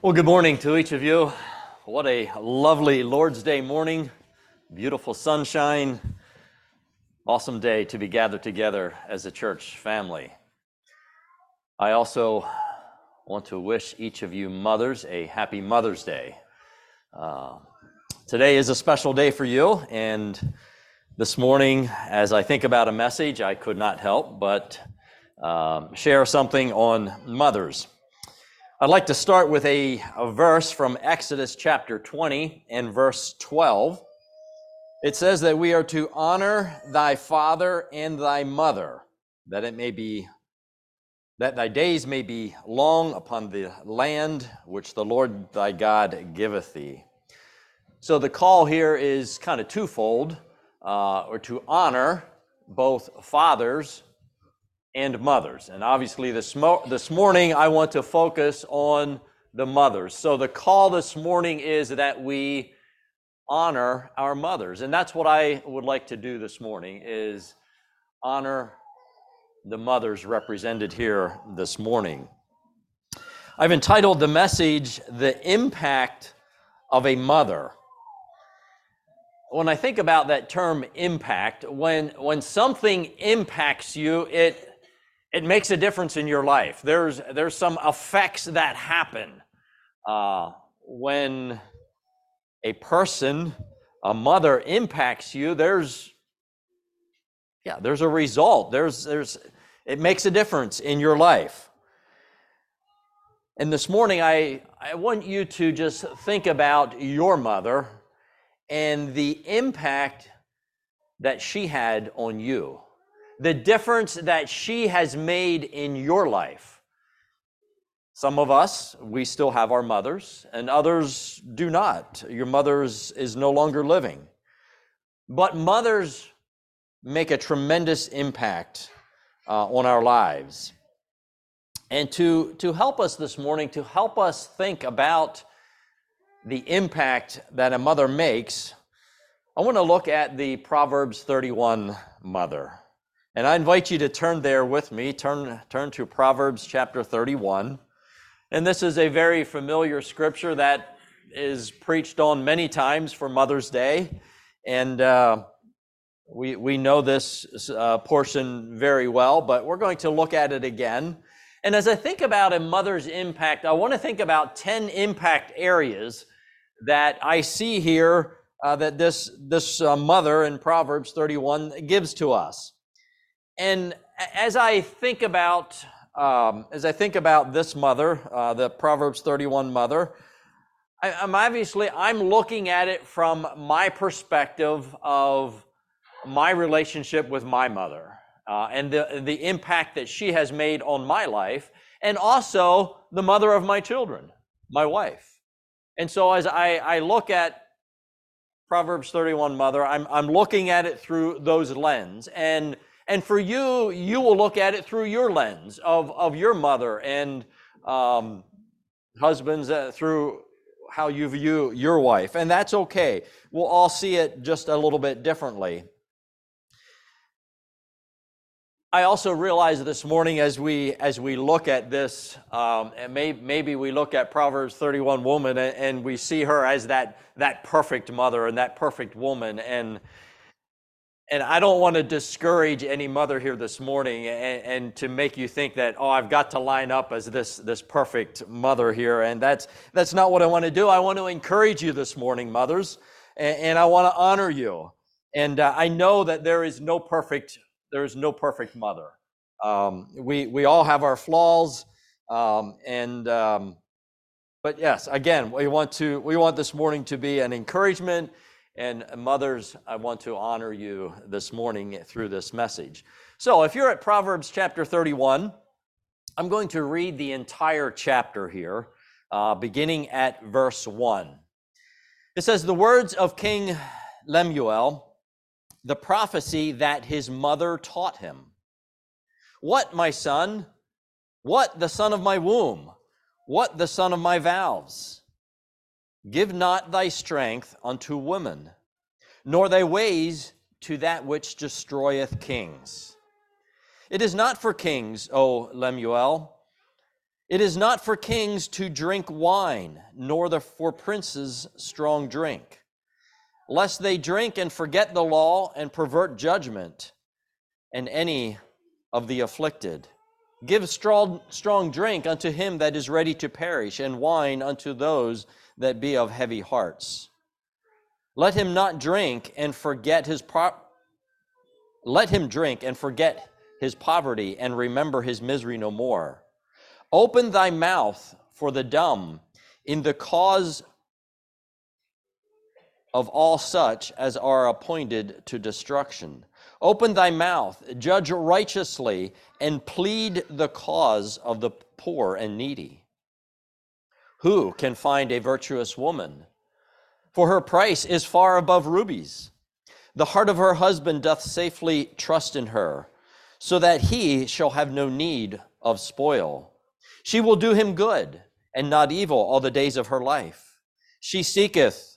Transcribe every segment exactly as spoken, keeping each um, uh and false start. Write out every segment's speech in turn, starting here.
Well, good morning to each of you. What a lovely Lord's Day morning. Beautiful sunshine. Awesome day to be gathered together as a church family. I also want to wish each of you mothers a happy Mother's Day. Uh, today is a special day for you, and this morning, as I think about a message, I could not help but um, share something on mothers. I'd like to start with a, a verse from Exodus chapter twenty and verse twelve. It says that we are to honor thy father and thy mother, that it may be, that thy days may be long upon the land which the Lord thy God giveth thee. So the call here is kind of twofold, uh, or to honor both fathers and mothers. And obviously this, mo- this morning I want to focus on the mothers. So the call this morning is that we honor our mothers. And that's what I would like to do this morning, is honor the mothers represented here this morning. I've entitled the message, The Impact of a Mother. When I think about that term impact, when, when something impacts you, it It makes a difference in your life. There's there's some effects that happen uh, when a person, a mother, impacts you. There's yeah, there's a result. There's there's it makes a difference in your life. And this morning, I I want you to just think about your mother and the impact that she had on you. The difference that she has made in your life. Some of us, we still have our mothers, and others do not. Your mother is no longer living. But mothers make a tremendous impact uh, on our lives. And to, to help us this morning, to help us think about the impact that a mother makes, I want to look at the Proverbs thirty-one mother. And I invite you to turn there with me, turn, turn to Proverbs chapter thirty-one. And this is a very familiar scripture that is preached on many times for Mother's Day. And uh, we, we know this uh, portion very well, but we're going to look at it again. And as I think about a mother's impact, I want to think about ten impact areas that I see here uh, that this, this uh, mother in Proverbs thirty-one gives to us. And as I think about um, as I think about this mother, uh, the Proverbs thirty-one mother, I, I'm obviously I'm looking at it from my perspective of my relationship with my mother uh, and the the impact that she has made on my life, and also the mother of my children, my wife. And so as I, I look at Proverbs thirty-one mother, I'm I'm looking at it through those lens. And And for you, you will look at it through your lens of, of your mother, and um, husbands uh, through how you view your wife. And that's okay. We'll all see it just a little bit differently. I also realize this morning as we as we look at this, um, and may, maybe we look at Proverbs thirty-one woman and, and we see her as that, that perfect mother and that perfect woman. And And I don't want to discourage any mother here this morning and, and to make you think that, oh, I've got to line up as this, this perfect mother here. And that's that's not what I want to do. I want to encourage you this morning, mothers, and, and I want to honor you. And uh, I know that there is no perfect, there is no perfect mother. Um, we we all have our flaws, um, and um, but yes, again, we want to we want this morning to be an encouragement. And mothers, I want to honor you this morning through this message. So if you're at Proverbs chapter thirty-one, I'm going to read the entire chapter here, uh, beginning at verse one. It says, "The words of King Lemuel, the prophecy that his mother taught him. What, my son? What, the son of my womb? What, the son of my vows? Give not thy strength unto women, nor thy ways to that which destroyeth kings. It is not for kings, O Lemuel. It is not for kings to drink wine, nor the, for princes strong drink, lest they drink and forget the law and pervert judgment, and any of the afflicted. Give strong, strong drink unto him that is ready to perish, and wine unto those that be of heavy hearts. Let him not drink and forget his pro- let him drink and forget his poverty, and remember his misery no more. Open thy mouth for the dumb in the cause of all such as are appointed to destruction. Open thy mouth, judge righteously, and plead the cause of the poor and needy. Who can find a virtuous woman? For her price is far above rubies. The heart of her husband doth safely trust in her, so that he shall have no need of spoil. She will do him good, and not evil, all the days of her life. She seeketh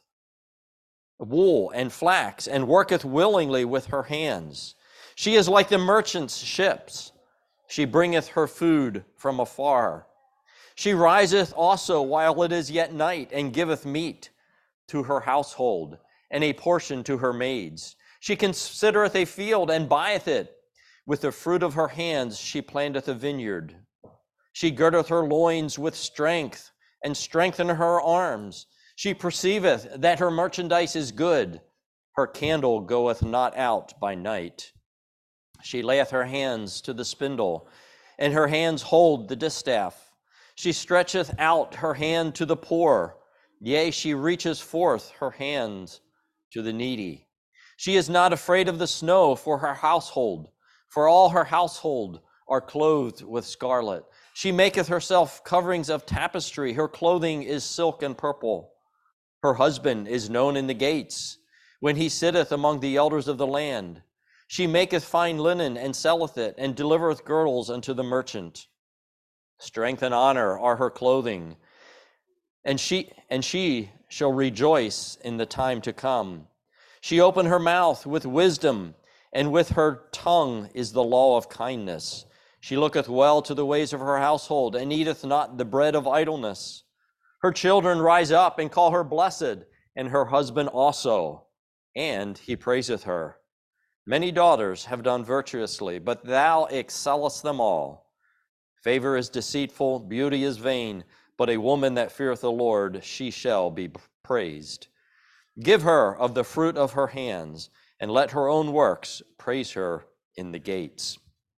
wool and flax, and worketh willingly with her hands. She is like the merchant's ships. She bringeth her food from afar. She riseth also while it is yet night, and giveth meat to her household, and a portion to her maids. She considereth a field, and buyeth it. With the fruit of her hands she planteth a vineyard. She girdeth her loins with strength, and strengtheneth her arms. She perceiveth that her merchandise is good. Her candle goeth not out by night. She layeth her hands to the spindle, and her hands hold the distaff. She stretcheth out her hand to the poor. Yea, she reaches forth her hand to the needy. She is not afraid of the snow for her household, for all her household are clothed with scarlet. She maketh herself coverings of tapestry. Her clothing is silk and purple. Her husband is known in the gates, when he sitteth among the elders of the land. She maketh fine linen and selleth it, and delivereth girdles unto the merchant. Strength and honor are her clothing, and she and she shall rejoice in the time to come. She opened her mouth with wisdom, and with her tongue is the law of kindness. She looketh well to the ways of her household, and eateth not the bread of idleness. Her children rise up and call her blessed, and her husband also, and he praiseth her. Many daughters have done virtuously, but thou excellest them all. Favor is deceitful, beauty is vain, but a woman that feareth the Lord, she shall be praised. Give her of the fruit of her hands, and let her own works praise her in the gates.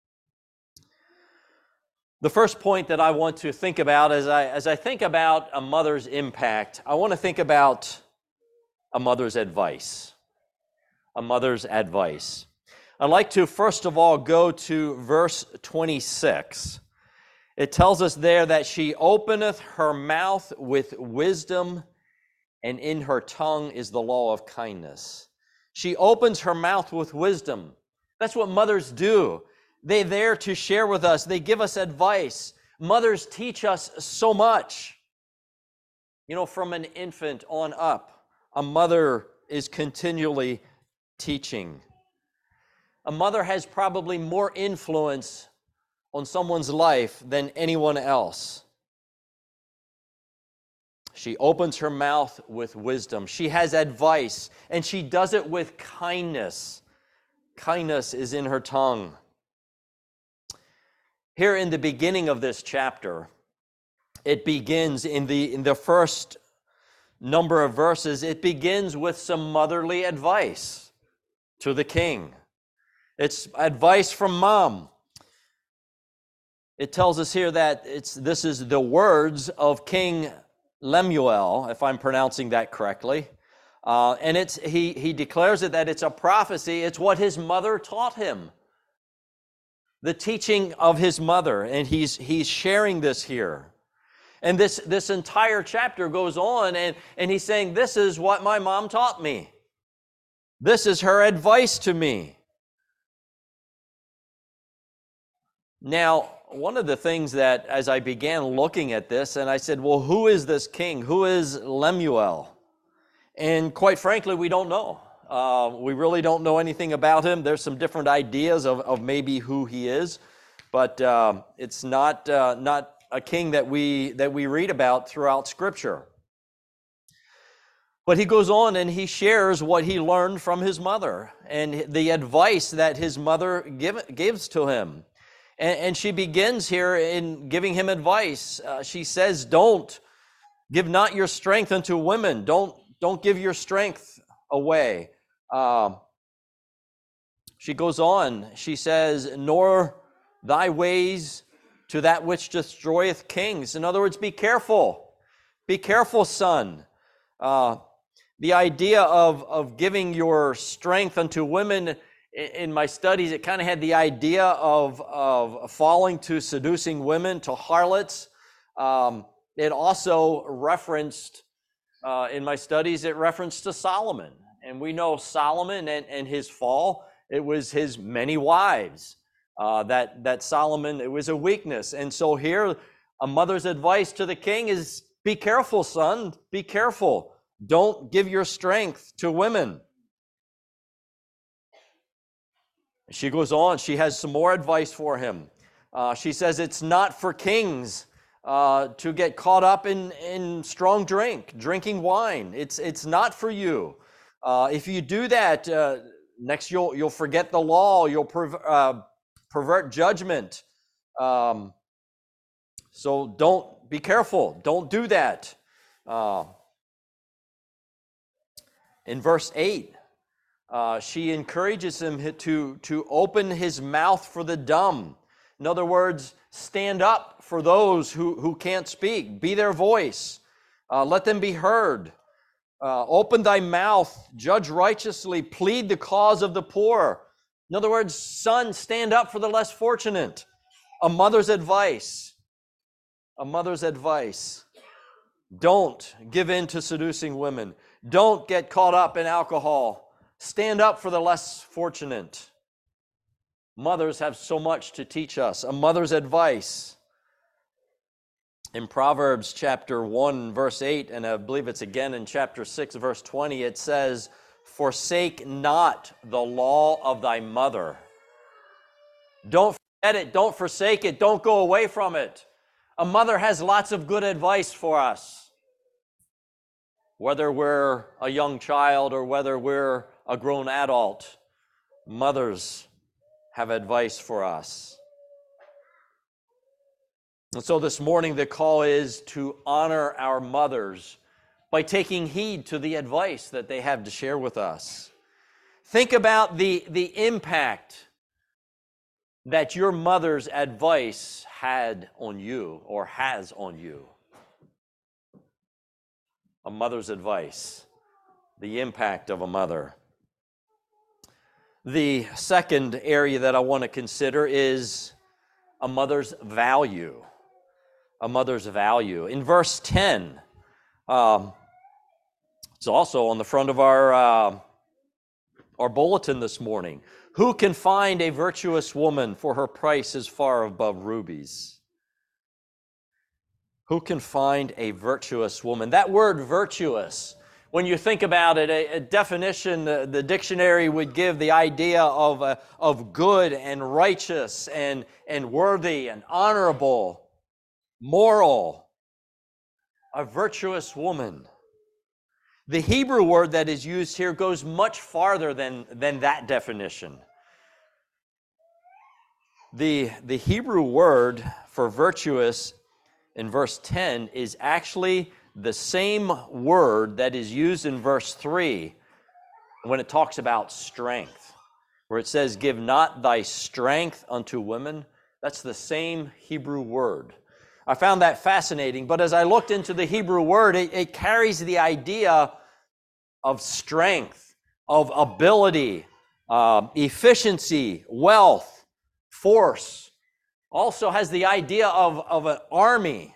The first point that I want to think about as I, as I think about a mother's impact, I want to think about a mother's advice. A mother's advice. I'd like to first of all go to verse twenty-six. It tells us there that she openeth her mouth with wisdom, and in her tongue is the law of kindness. She opens her mouth with wisdom. That's what mothers do. They're there to share with us. They give us advice. Mothers teach us so much. You know, from an infant on up, a mother is continually teaching. A mother has probably more influence on someone's life than anyone else. She opens her mouth with wisdom. She has advice, and she does it with kindness. Kindness is in her tongue. Here in the beginning of this chapter, it begins in the, in the first number of verses, it begins with some motherly advice to the king. It's advice from mom. It tells us here that it's this is the words of King Lemuel, if I'm pronouncing that correctly. Uh, and it's he, he declares it that it's a prophecy. It's what his mother taught him. The teaching of his mother, and he's he's sharing this here. And this, this entire chapter goes on, and, and he's saying, this is what my mom taught me. This is her advice to me. Now, one of the things that, as I began looking at this, and I said, well, who is this king? Who is Lemuel? And quite frankly, we don't know. Uh, we really don't know anything about him. There's some different ideas of, of maybe who he is, but uh, it's not uh, not a king that we that we read about throughout Scripture. But he goes on and he shares what he learned from his mother and the advice that his mother give, gives to him. And, and she begins here in giving him advice. Uh, she says, don't give not your strength unto women. Don't, don't give your strength away. Um, she goes on. She says, nor thy ways to that which destroyeth kings. In other words, be careful. Be careful, son. Uh, The idea of, of giving your strength unto women, in my studies, it kind of had the idea of, of falling to seducing women, to harlots. Um, it also referenced, uh, in my studies, it referenced to Solomon. And we know Solomon and, and his fall, it was his many wives. Uh, that, that Solomon, it was a weakness. And so here, a mother's advice to the king is, be careful, son, be careful. Don't give your strength to women. She goes on. She has some more advice for him. Uh, she says it's not for kings uh, to get caught up in, in strong drink, drinking wine. It's it's not for you. Uh, if you do that, uh, next you'll you'll forget the law. You'll perv- uh, pervert judgment. Um, so don't be careful. Don't do that. Uh, In verse eight, uh, she encourages him to, to open his mouth for the dumb. In other words, stand up for those who, who can't speak. Be their voice. Uh, let them be heard. Uh, open thy mouth, judge righteously, plead the cause of the poor. In other words, son, stand up for the less fortunate. A mother's advice. A mother's advice. Don't give in to seducing women. Don't get caught up in alcohol. Stand up for the less fortunate. Mothers have so much to teach us. A mother's advice. In Proverbs chapter one, verse eight, and I believe it's again in chapter six, verse twenty, it says, forsake not the law of thy mother. Don't forget it. Don't forsake it. Don't go away from it. A mother has lots of good advice for us. Whether we're a young child or whether we're a grown adult, mothers have advice for us. And so this morning the call is to honor our mothers by taking heed to the advice that they have to share with us. Think about the, the impact that your mother's advice had on you or has on you. A mother's advice, the impact of a mother. The second area that I want to consider is a mother's value. A mother's value. In verse ten, um, it's also on the front of our, uh, our bulletin this morning. Who can find a virtuous woman, for her price is far above rubies? Who can find a virtuous woman? That word virtuous, when you think about it, a, a definition, the, the dictionary would give the idea of, uh, of good and righteous and, and worthy and honorable, moral. A virtuous woman. The Hebrew word that is used here goes much farther than, than that definition. The, the Hebrew word for virtuous in verse ten is actually the same word that is used in verse three when it talks about strength, where it says, give not thy strength unto women. That's the same Hebrew word. I found that fascinating, but as I looked into the Hebrew word, it, it carries the idea of strength, of ability, uh, efficiency, wealth, force. Also has the idea of, of an army.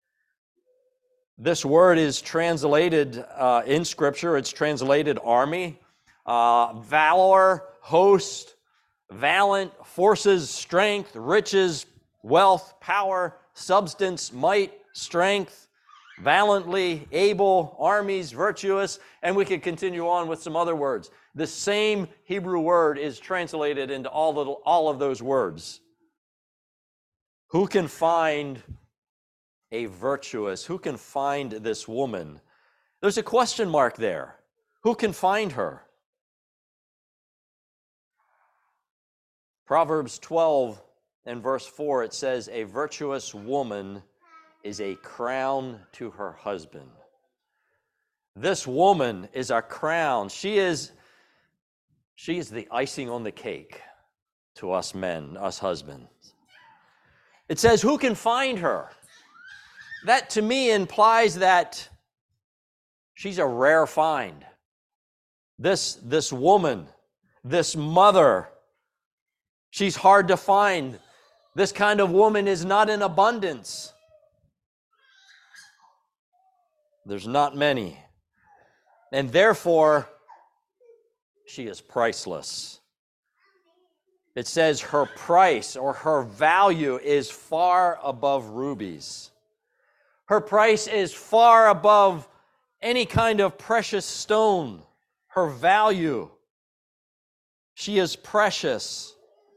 This word is translated uh, in Scripture, it's translated army, uh, valor, host, valiant, forces, strength, riches, wealth, power, substance, might, strength, valiantly, able, armies, virtuous, and we could continue on with some other words. The same Hebrew word is translated into all of, all of those words. Who can find a virtuous. Who can find this woman? There's a question mark there. Who can find her? Proverbs twelve and verse four, it says, a virtuous woman is a crown to her husband. This woman is a crown. She is, she is the icing on the cake to us men, us husbands. It says, who can find her? That to me implies that she's a rare find. This, this woman, this mother, she's hard to find. This kind of woman is not in abundance. There's not many. And therefore, she is priceless. It says her price or her value is far above rubies. Her price is far above any kind of precious stone. Her value. She is precious.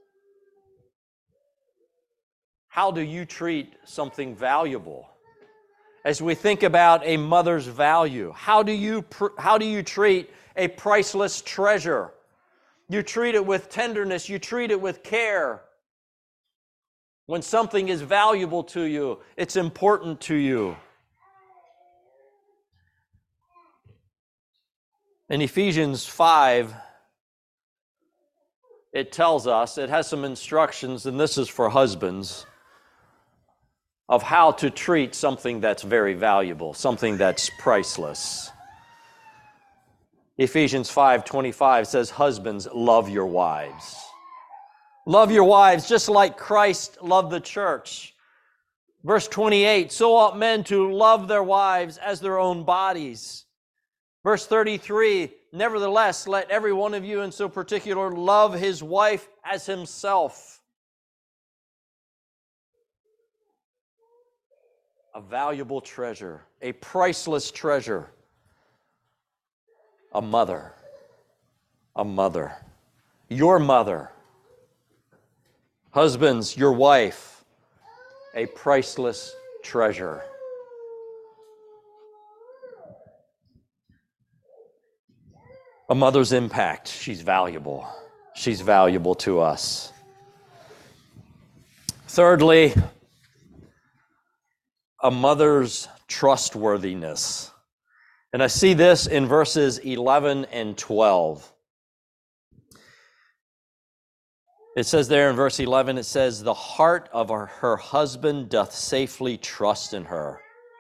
How do you treat something valuable? As we think about a mother's value, how do you how do you treat a priceless treasure? You treat it with tenderness, you treat it with care. When something is valuable to you, it's important to you. In Ephesians five, it tells us, it has some instructions, and this is for husbands, of how to treat something that's very valuable, something that's priceless. Ephesians five twenty-five says, husbands, love your wives. Love your wives just like Christ loved the church. Verse twenty-eight, so ought men to love their wives as their own bodies. Verse thirty-three, nevertheless, let every one of you in so particular love his wife as himself. A valuable treasure, a priceless treasure. A mother, a mother, your mother. Husbands, your wife, a priceless treasure. A mother's impact, she's valuable. She's valuable to us. Thirdly, a mother's trustworthiness. And I see this in verses eleven and twelve. It says there in verse eleven, it says, the heart of her, her husband doth safely trust in her,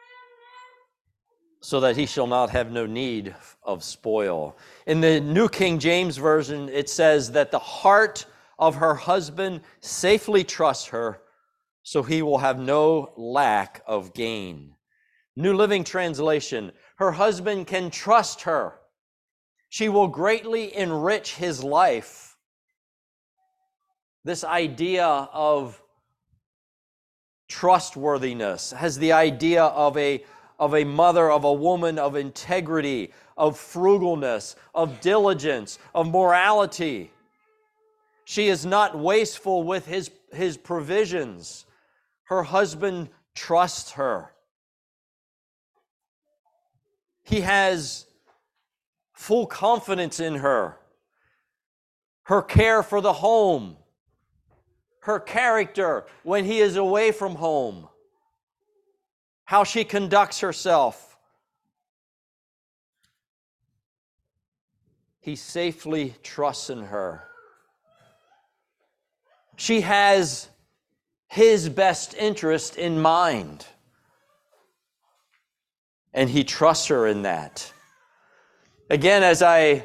so that he shall not have no need of spoil. In the New King James Version, it says that the heart of her husband safely trusts her, so he will have no lack of gain. New Living Translation, her husband can trust her. She will greatly enrich his life. This idea of trustworthiness has the idea of a, of a mother, of a woman of integrity, of frugalness, of diligence, of morality. She is not wasteful with his, his provisions. Her husband trusts her. He has full confidence in her. Her care for the home. Her character when he is away from home. How she conducts herself. He safely trusts in her. She has his best interest in mind. And he trusts her in that. Again, as I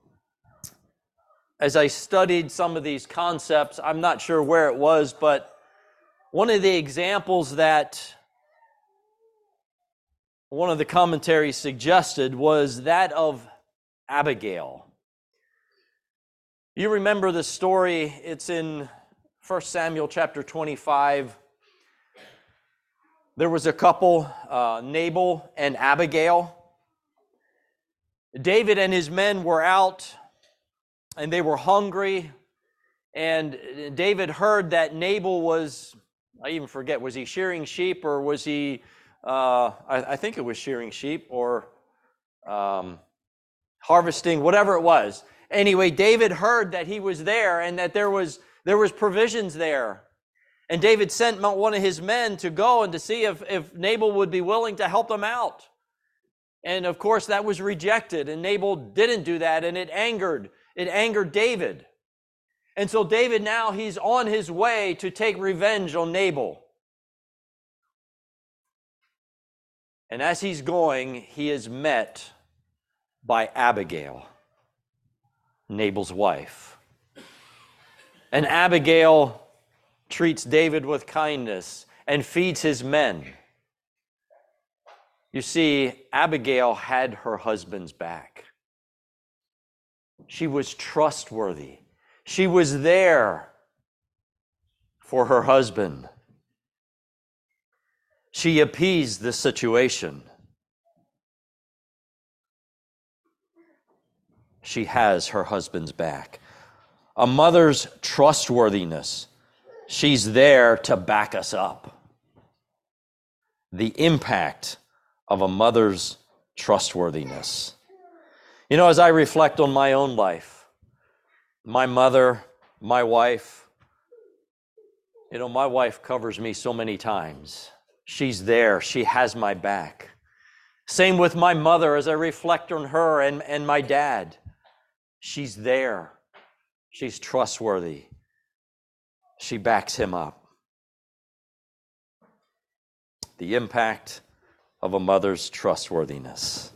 as I studied some of these concepts, I'm not sure where it was, but one of the examples that one of the commentaries suggested was that of Abigail. You remember the story, it's in First Samuel chapter twenty-five. There was a couple, uh, Nabal and Abigail. David and his men were out, and they were hungry. And David heard that Nabal was, I even forget, was he shearing sheep or was he uh, I, I think it was shearing sheep or um, harvesting, whatever it was. Anyway, David heard that he was there and that there was there was provisions there. And David sent one of his men to go and to see if, if Nabal would be willing to help them out. And of course, that was rejected, and Nabal didn't do that, and it angered, it angered David. And so David now, he's on his way to take revenge on Nabal. And as he's going, he is met by Abigail, Nabal's wife. And Abigail treats David with kindness and feeds his men. You see, Abigail had her husband's back. She was trustworthy. She was there for her husband. She appeased the situation. She has her husband's back. A mother's trustworthiness. She's there to back us up. The impact of a mother's trustworthiness. You know, as I reflect on my own life, my mother, my wife, you know, my wife covers me so many times. She's there. She has my back. Same with my mother as I reflect on her and, and my dad. She's there. She's trustworthy. She backs him up. The impact of a mother's trustworthiness.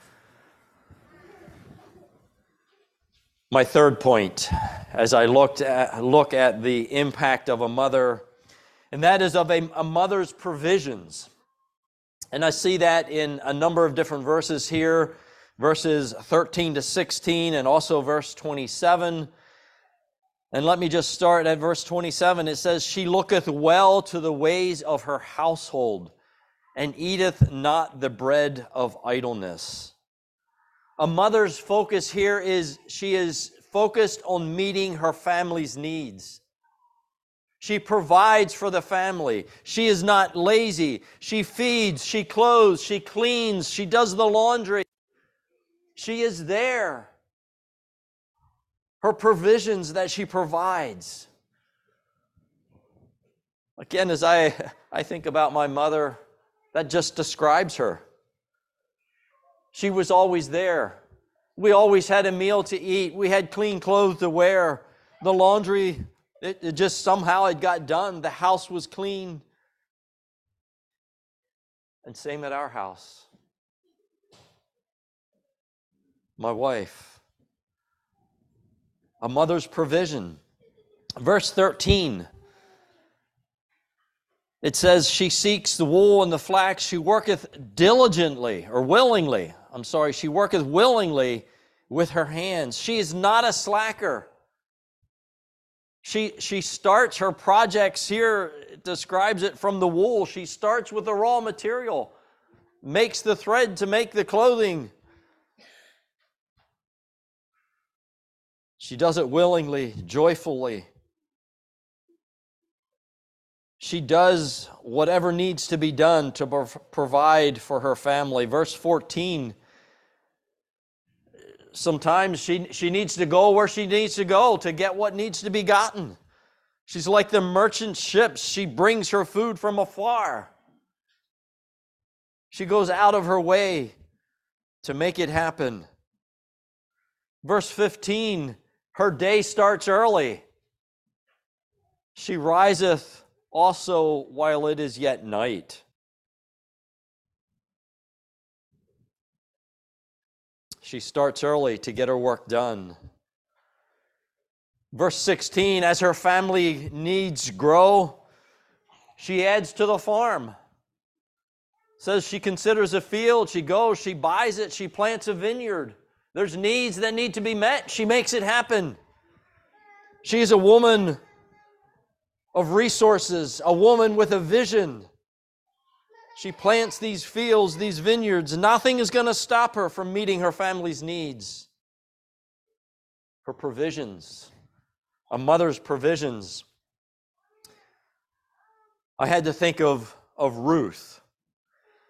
My third point, as I looked at, look at the impact of a mother, and that is of a, a mother's provisions. And I see that in a number of different verses here, verses thirteen to sixteen, and also verse twenty-seven. And let me just start at verse twenty-seven. It says, "She looketh well to the ways of her household, and eateth not the bread of idleness." A mother's focus here is she is focused on meeting her family's needs. She provides for the family. She is not lazy. She feeds, she clothes, she cleans, she does the laundry. She is there. Her provisions that she provides. Again, as I, I think about my mother, that just describes her. She was always there. We always had a meal to eat. We had clean clothes to wear. The laundry, it, it just somehow it got done. The house was clean. And same at our house. My wife. A mother's provision. Verse thirteen. It says, "She seeks the wool and the flax. She worketh diligently," or willingly. I'm sorry, she worketh willingly with her hands. She is not a slacker. She, she starts her projects here, it describes it from the wool. She starts with the raw material, makes the thread to make the clothing. She does it willingly, joyfully. She does whatever needs to be done to provide for her family. Verse fourteen, sometimes she, she needs to go where she needs to go to get what needs to be gotten. She's like the merchant ships. She brings her food from afar. She goes out of her way to make it happen. Verse fifteen, her day starts early. She riseth also while it is yet night. She starts early to get her work done. Verse sixteen, as her family needs grow, she adds to the farm. It says she considers a field, she goes, she buys it, she plants a vineyard. There's needs that need to be met. She makes it happen. She is a woman of resources, a woman with a vision. She plants these fields, these vineyards. Nothing is going to stop her from meeting her family's needs. Her provisions, a mother's provisions. I had to think of, of Ruth.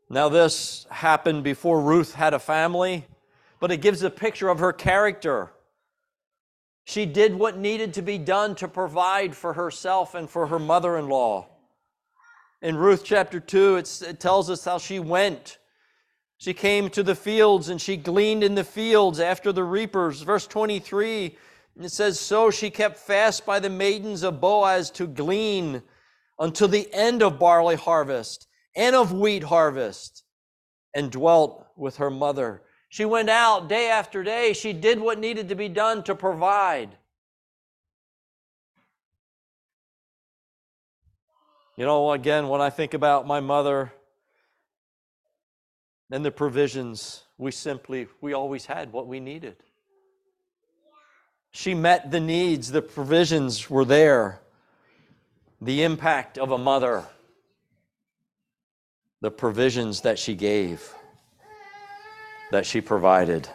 Now, this happened before Ruth had a family, but it gives a picture of her character. She did what needed to be done to provide for herself and for her mother-in-law. In Ruth chapter two, it's, it tells us how she went. She came to the fields and she gleaned in the fields after the reapers. Verse twenty-three, it says, "So she kept fast by the maidens of Boaz to glean until the end of barley harvest and of wheat harvest, and dwelt with her mother." She went out day after day. She did what needed to be done to provide. You know, again, when I think about my mother and the provisions, we simply, we always had what we needed. She met the needs, the provisions were there. The impact of a mother, the provisions that she gave, that she provided.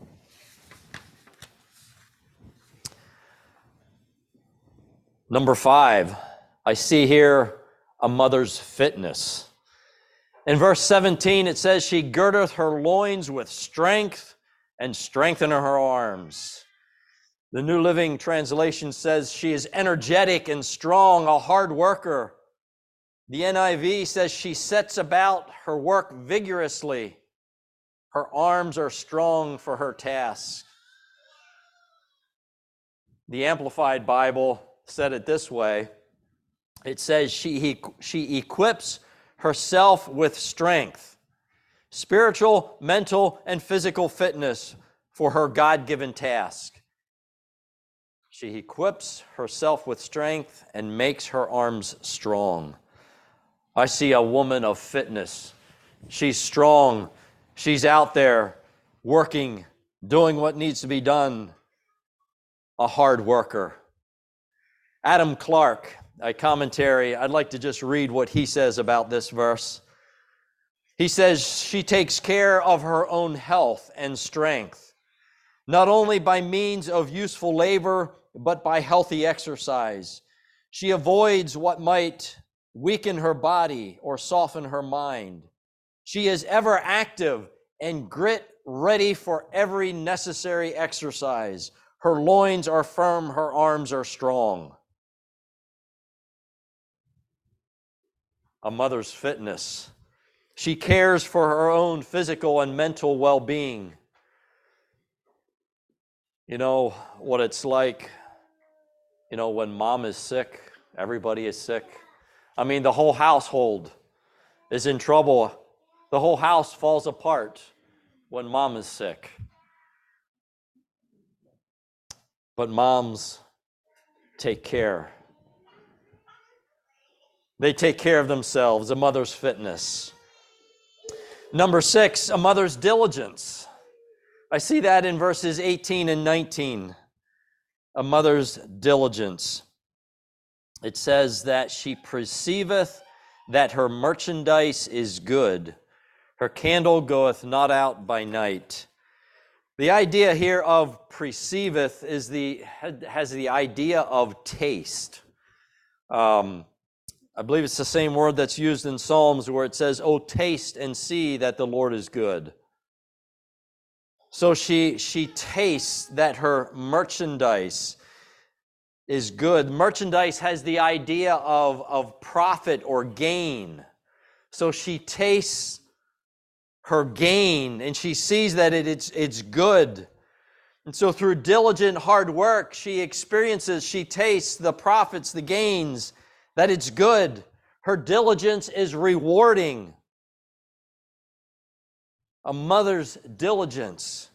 Number five, I see here a mother's fitness. In verse seventeen, it says, "She girdeth her loins with strength and strengtheneth her arms." The New Living Translation says she is energetic and strong, a hard worker. The N I V says she sets about her work vigorously. Her arms are strong for her task. The Amplified Bible said it this way. It says she, she equips herself with strength, spiritual, mental, and physical fitness for her God-given task. She equips herself with strength and makes her arms strong. I see a woman of fitness. She's strong. She's out there working, doing what needs to be done. A hard worker. Adam Clark, a commentary, I'd like to just read what he says about this verse. He says, "She takes care of her own health and strength, not only by means of useful labor, but by healthy exercise. She avoids what might weaken her body or soften her mind. She is ever active and grit ready for every necessary exercise. Her loins are firm, her arms are strong." A mother's fitness. She cares for her own physical and mental well-being. You know what it's like, you know, when mom is sick, everybody is sick. I mean, the whole household is in trouble. The whole house falls apart when mom is sick. But moms take care. They take care of themselves, a mother's fitness. Number six, a mother's diligence. I see that in verses eighteen and nineteen. A mother's diligence. It says that she perceiveth that her merchandise is good. Her candle goeth not out by night. The idea here of perceiveth is the has the idea of taste. Um, I believe it's the same word that's used in Psalms where it says, "Oh, taste and see that the Lord is good." So she she tastes that her merchandise is good. Merchandise has the idea of, of profit or gain. So she tastes her gain and she sees that it, it's, it's good. And so through diligent hard work, she experiences, she tastes the profits, the gains, that it's good. Her diligence is rewarding. A mother's diligence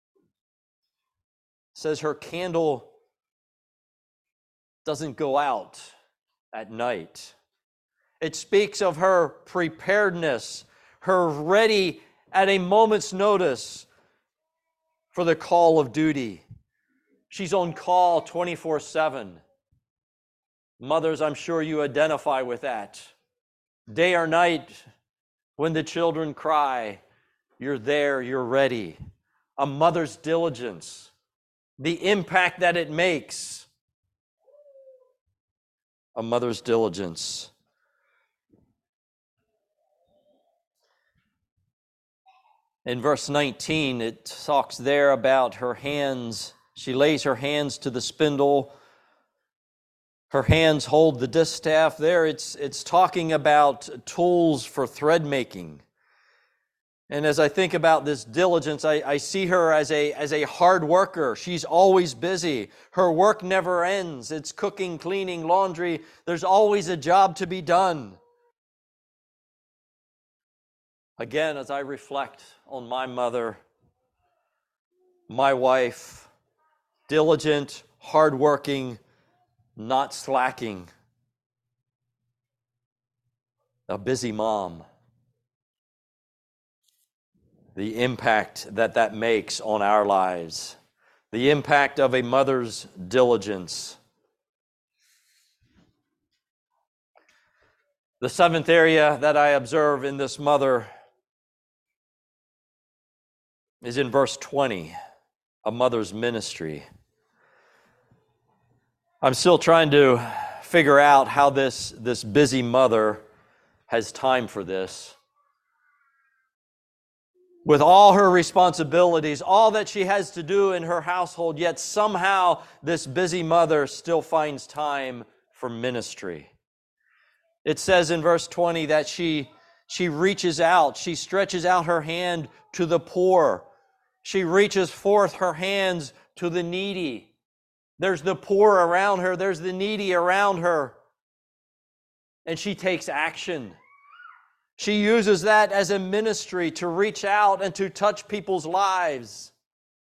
says her candle doesn't go out at night. It speaks of her preparedness, her ready at a moment's notice for the call of duty. She's on call twenty-four seven. Mothers, I'm sure you identify with that. Day or night, when the children cry, you're there, you're ready. A mother's diligence, the impact that it makes. A mother's diligence. In verse nineteen, it talks there about her hands. She lays her hands to the spindle. Her hands hold the distaff. There it's, it's talking about tools for thread making. And as I think about this diligence, I, I see her as a, as a hard worker. She's always busy. Her work never ends. It's cooking, cleaning, laundry. There's always a job to be done. Again, as I reflect on my mother, my wife, diligent, hardworking, not slacking, a busy mom, the impact that that makes on our lives, the impact of a mother's diligence. The seventh area that I observe in this mother is in verse twenty, a mother's ministry. I'm still trying to figure out how this, this busy mother has time for this. With all her responsibilities, all that she has to do in her household, yet somehow this busy mother still finds time for ministry. It says in verse twenty that she, she reaches out, she stretches out her hand to the poor. She reaches forth her hands to the needy. There's the poor around her, there's the needy around her. And she takes action. She uses that as a ministry to reach out and to touch people's lives.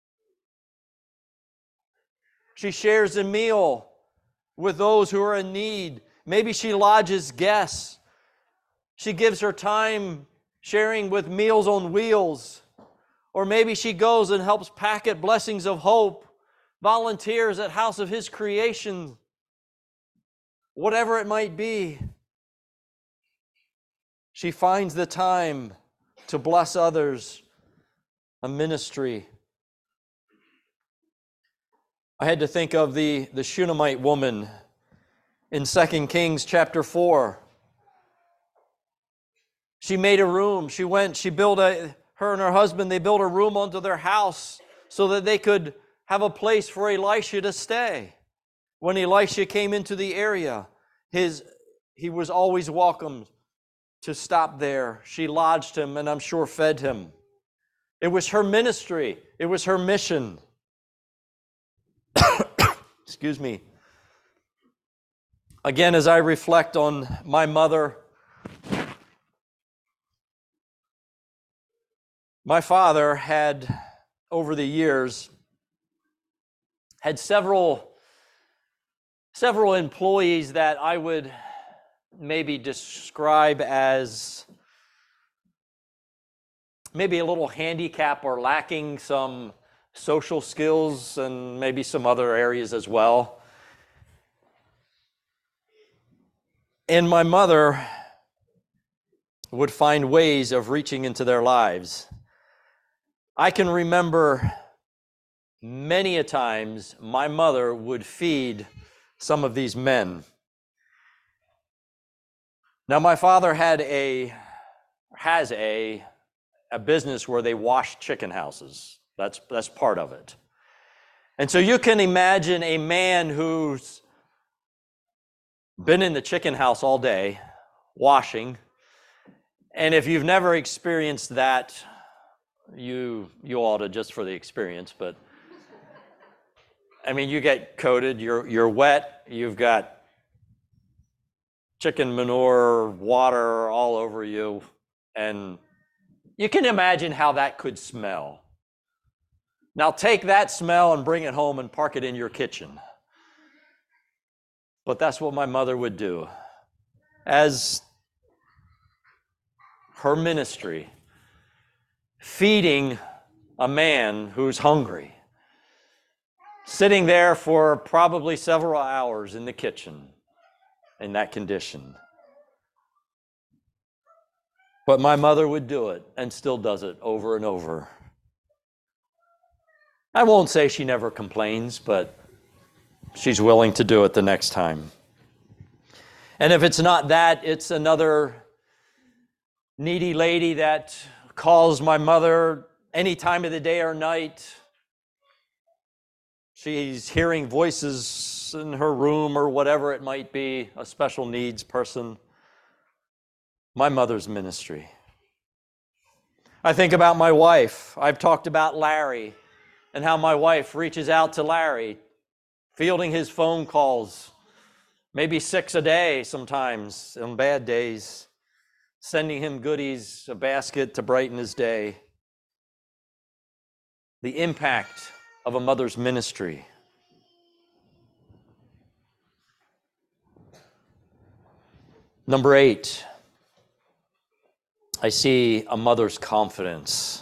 She shares a meal with those who are in need. Maybe she lodges guests. She gives her time sharing with Meals on Wheels. Or maybe she goes and helps packet Blessings of Hope, volunteers at House of His Creation, whatever it might be. She finds the time to bless others, a ministry. I had to think of the, the Shunammite woman in Second Kings chapter four. She made a room. She went, she built a, her and her husband, they built a room onto their house so that they could have a place for Elisha to stay. When Elisha came into the area, his, he was always welcomed to stop there. She lodged him and I'm sure fed him. It was her ministry. It was her mission. Excuse me. Again, as I reflect on my mother, my father had, over the years, had several, several employees that I would maybe describe as maybe a little handicap or lacking some social skills and maybe some other areas as well. And my mother would find ways of reaching into their lives. I can remember many a times my mother would feed some of these men. Now, my father had a, has a, a business where they wash chicken houses. That's, that's part of it. And so you can imagine a man who's been in the chicken house all day, washing. And if you've never experienced that, you, you ought to just for the experience, but I mean, you get coated, you're, you're wet, you've got chicken manure, water all over you, and you can imagine how that could smell. Now take that smell and bring it home and park it in your kitchen. But that's what my mother would do. As her ministry, feeding a man who's hungry, sitting there for probably several hours in the kitchen in that condition. But my mother would do it and still does it over and over. I won't say she never complains, but she's willing to do it the next time. And if it's not that, it's another needy lady that calls my mother any time of the day or night. She's hearing voices in her room or whatever it might be, a special needs person. My mother's ministry. I think about my wife. I've talked about Larry and how my wife reaches out to Larry, fielding his phone calls, maybe six a day sometimes on bad days, sending him goodies, a basket to brighten his day. The impact of a mother's ministry. Number eight, I see a mother's confidence.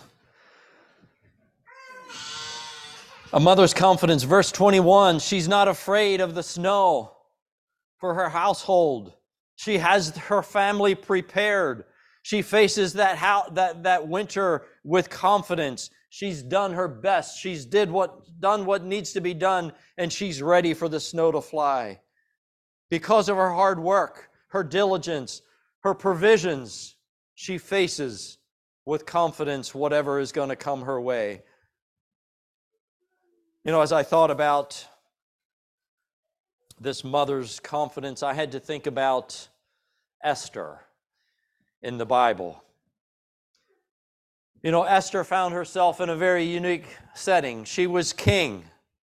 A mother's confidence. Verse twenty-one, she's not afraid of the snow for her household. She has her family prepared. She faces that, how, that, that winter with confidence. She's done her best. She's did what, done what needs to be done, and she's ready for the snow to fly. Because of her hard work, her diligence, her provisions, she faces with confidence whatever is going to come her way. You know, as I thought about this mother's confidence, I had to think about Esther in the Bible. You know, Esther found herself in a very unique setting. She was king,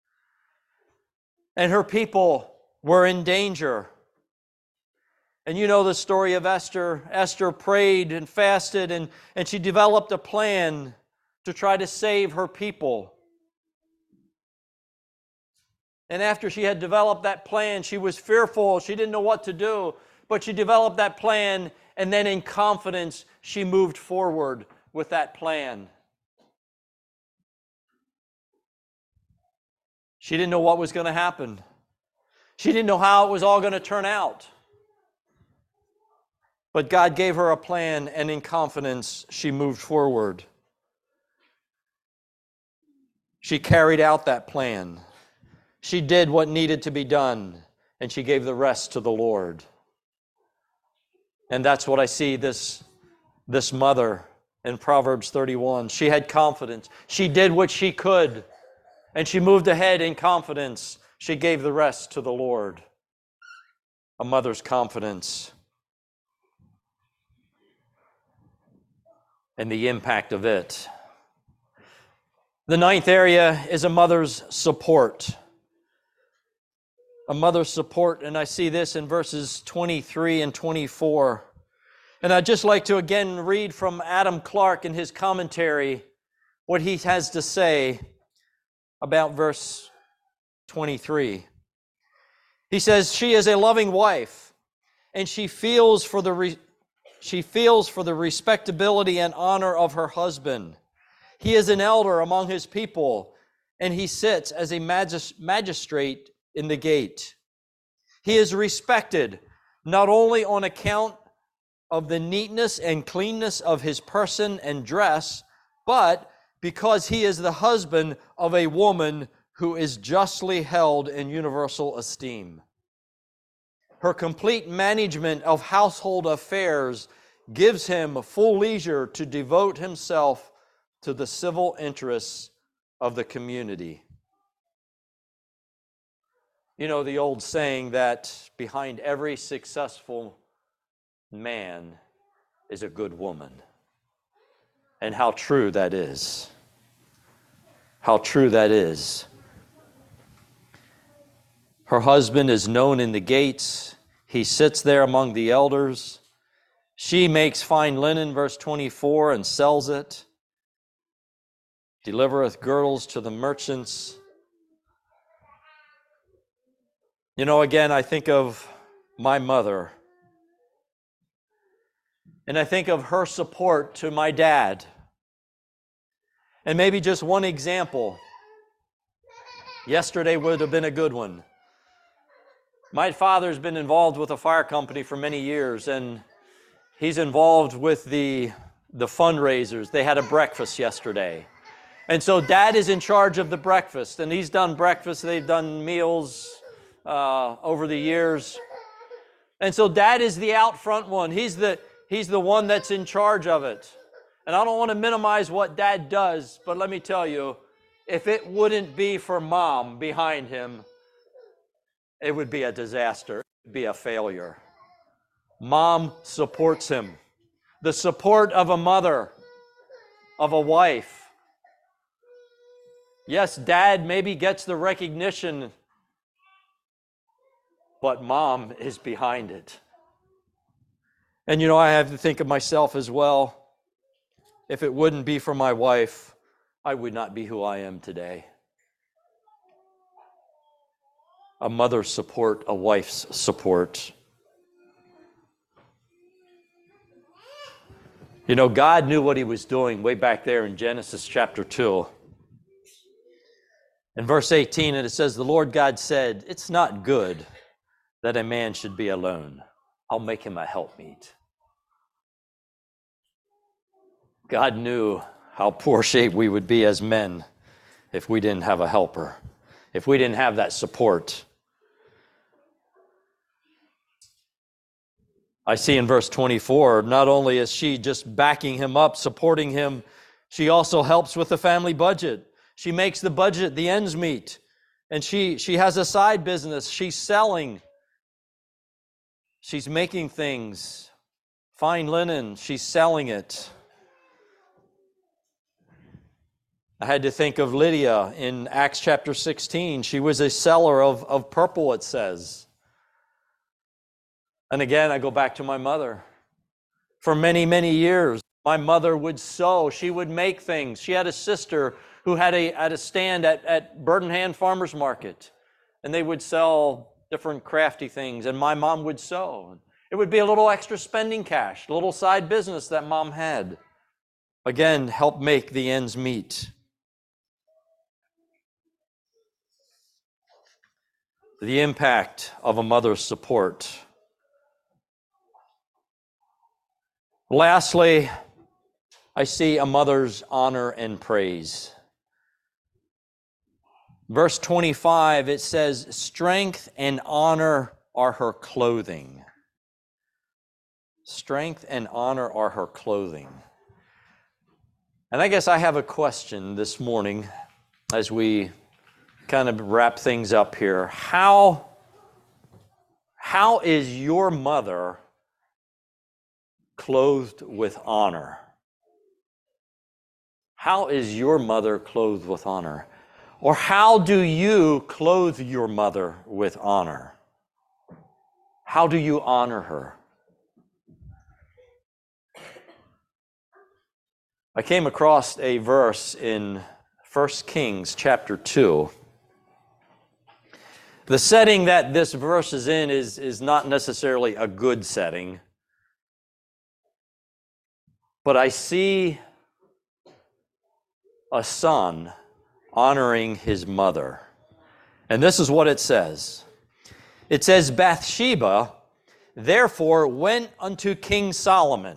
and her people were in danger. And you know the story of Esther. Esther prayed and fasted, and, and she developed a plan to try to save her people. And after she had developed that plan, she was fearful. She didn't know what to do, but she developed that plan, and then in confidence, she moved forward with that plan. She didn't know what was going to happen. She didn't know how it was all going to turn out. But God gave her a plan, and in confidence, she moved forward. She carried out that plan. She did what needed to be done, and she gave the rest to the Lord. And that's what I see this, this mother in Proverbs thirty-one. She had confidence. She did what she could, and she moved ahead in confidence. She gave the rest to the Lord. A mother's confidence. And the impact of it. The ninth area is a mother's support. A mother's support, and I see this in verses twenty-three and twenty-four. And I'd just like to again read from Adam Clarke in his commentary what he has to say about verse twenty-three. He says, "She is a loving wife, and she feels for the re- she feels for the respectability and honor of her husband. He is an elder among his people, and he sits as a magis- magistrate in the gate. He is respected not only on account of the neatness and cleanness of his person and dress, but because he is the husband of a woman who is justly held in universal esteem. Her complete management of household affairs gives him full leisure to devote himself to the civil interests of the community." You know the old saying that behind every successful man is a good woman. And how true that is. How true that is. Her husband is known in the gates. He sits there among the elders. She makes fine linen, verse twenty-four, and sells it. Delivereth girdles to the merchants. You know, again, I think of my mother. And I think of her support to my dad. And maybe just one example. Yesterday would have been a good one. My father's been involved with a fire company for many years, and he's involved with the, the fundraisers. They had a breakfast yesterday. And so Dad is in charge of the breakfast, and he's done breakfast. They've done meals uh, over the years. And so Dad is the out front one. He's the, he's the one that's in charge of it. And I don't want to minimize what dad does, but let me tell you, if it wouldn't be for mom behind him, it would be a disaster. It would be a failure. Mom supports him. The support of a mother, of a wife. Yes, dad maybe gets the recognition, but mom is behind it. And you know, I have to think of myself as well. If it wouldn't be for my wife, I would not be who I am today. A mother's support, a wife's support. You know, God knew what he was doing way back there in Genesis chapter two. In verse eighteen, and it says, the Lord God said, it's not good that a man should be alone. I'll make him a helpmeet. God knew how poor shape we would be as men if we didn't have a helper, if we didn't have that support. I see in verse twenty-four, not only is she just backing him up, supporting him, she also helps with the family budget. She makes the budget, the ends meet. And she, she has a side business. She's selling. She's making things. Fine linen, she's selling it. I had to think of Lydia in Acts chapter sixteen. She was a seller of, of purple, it says. And again, I go back to my mother. For many, many years, my mother would sew. She would make things. She had a sister who had a, had a stand at, at Burdenham Farmers Market. And they would sell different crafty things. And my mom would sew. It would be a little extra spending cash, a little side business that mom had. Again, help make the ends meet. The impact of a mother's support. Lastly, I see a mother's honor and praise. Verse twenty-five, it says, strength and honor are her clothing. Strength and honor are her clothing. And I guess I have a question this morning as we kind of wrap things up here. How, how is your mother clothed with honor? How is your mother clothed with honor? Or how do you clothe your mother with honor? How do you honor her? I came across a verse in First Kings chapter two. The setting that this verse is in is, is not necessarily a good setting. But I see a son honoring his mother. And this is what it says. It says, Bathsheba therefore went unto King Solomon.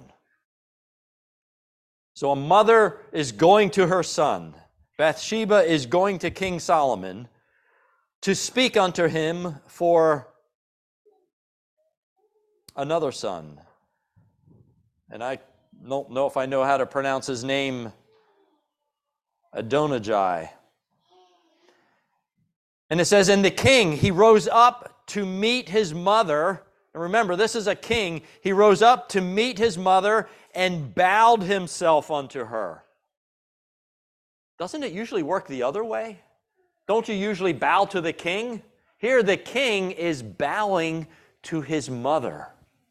So a mother is going to her son. Bathsheba is going to King Solomon to speak unto him for another son. And I don't know if I know how to pronounce his name, Adonijah. And it says, and the king, he rose up to meet his mother. And remember, this is a king. He rose up to meet his mother and bowed himself unto her. Doesn't it usually work the other way? Don't you usually bow to the king? Here the king is bowing to his mother.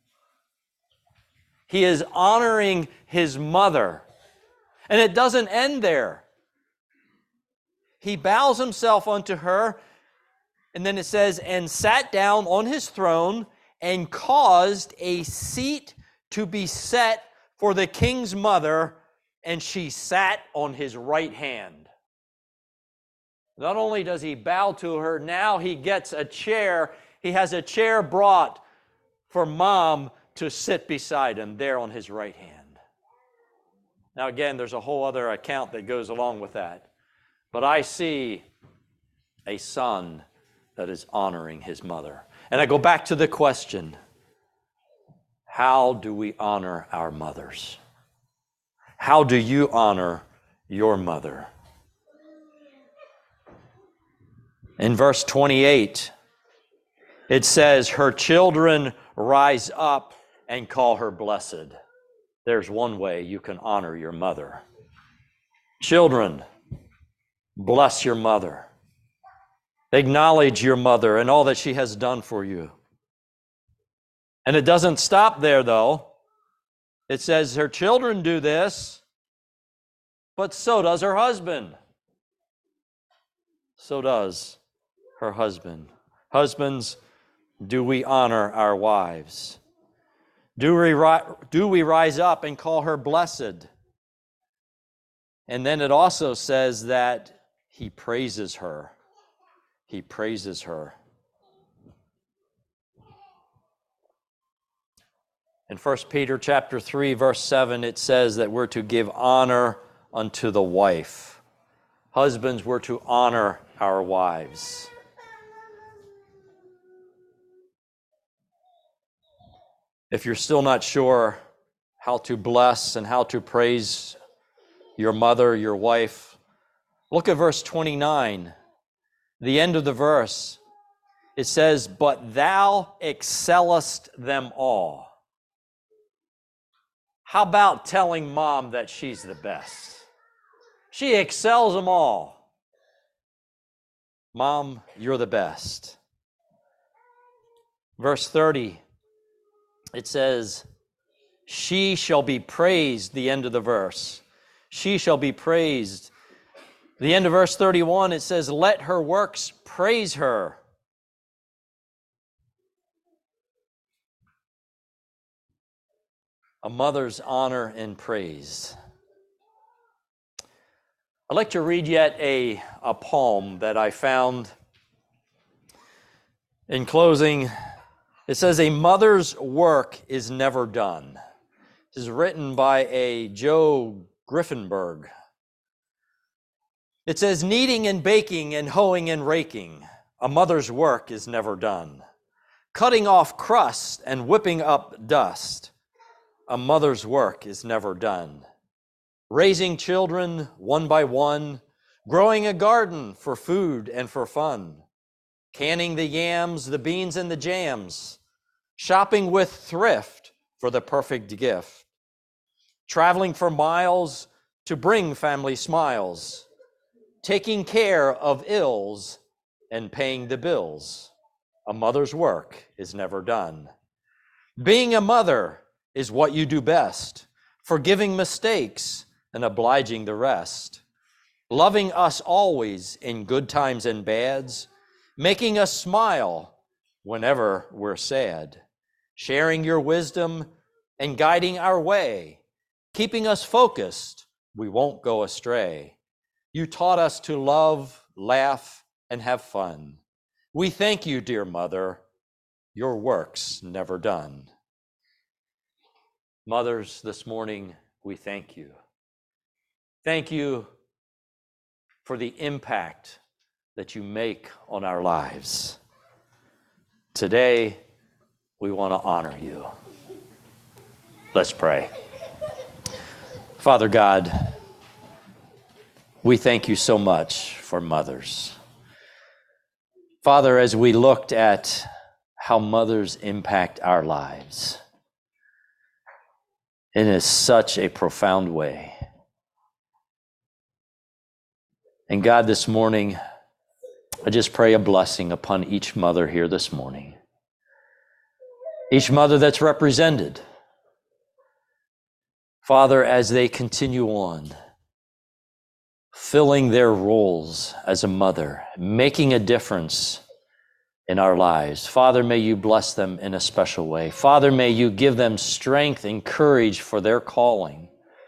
He is honoring his mother. And it doesn't end there. He bows himself unto her, and then it says, and sat down on his throne and caused a seat to be set for the king's mother, and she sat on his right hand. Not only does he bow to her, now he gets a chair. He has a chair brought for mom to sit beside him there on his right hand. Now again, there's a whole other account that goes along with that. But I see a son that is honoring his mother. And I go back to the question, how do we honor our mothers? How do you honor your mother? In verse twenty-eight, it says, her children rise up and call her blessed. There's one way you can honor your mother. Children, bless your mother. Acknowledge your mother and all that she has done for you. And it doesn't stop there, though. It says her children do this, but so does her husband. So does her husband. Husbands, do we honor our wives? Do we, ri- do we rise up and call her blessed? And then it also says that he praises her. He praises her. In First Peter chapter three, verse seven, it says that we're to give honor unto the wife. Husbands, we're to honor our wives. If you're still not sure how to bless and how to praise your mother, your wife, look at verse twenty-nine, the end of the verse. It says, but thou excellest them all. How about telling mom that she's the best? She excels them all. Mom, you're the best. Verse thirty, it says, she shall be praised, the end of the verse. She shall be praised. The end of verse thirty-one, it says, let her works praise her. A mother's honor and praise. I'd like to read yet a, a poem that I found. In closing, it says, a mother's work is never done. This is written by a Joe Griffenberg. It says, kneading and baking and hoeing and raking, a mother's work is never done. Cutting off crust and whipping up dust, a mother's work is never done. Raising children one by one, growing a garden for food and for fun, canning the yams, the beans, and the jams, shopping with thrift for the perfect gift, traveling for miles to bring family smiles, taking care of ills and paying the bills. A mother's work is never done. Being a mother is what you do best, forgiving mistakes and obliging the rest, loving us always in good times and bads, making us smile whenever we're sad, sharing your wisdom and guiding our way, keeping us focused, we won't go astray. You taught us to love, laugh, and have fun. We thank you, dear mother, your work's never done. Mothers, this morning, we thank you. Thank you for the impact that you make on our lives. Today, we want to honor you. Let's pray. Father God, we thank you so much for mothers. Father, as we looked at how mothers impact our lives, it is such a profound way. And God, this morning, I just pray a blessing upon each mother here this morning. Each mother that's represented. Father, as they continue on, filling their roles as a mother, making a difference in our lives. Father, may you bless them in a special way. Father, may you give them strength and courage for their calling.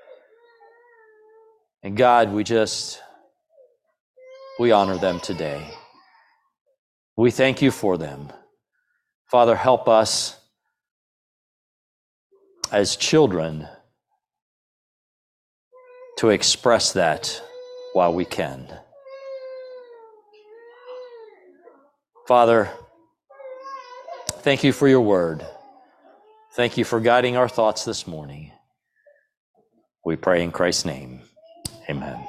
And God, we just, we honor them today. We thank you for them. Father, help us as children to express that while we can. Father, thank you for your word. Thank you for guiding our thoughts this morning. We pray in Christ's name. Amen.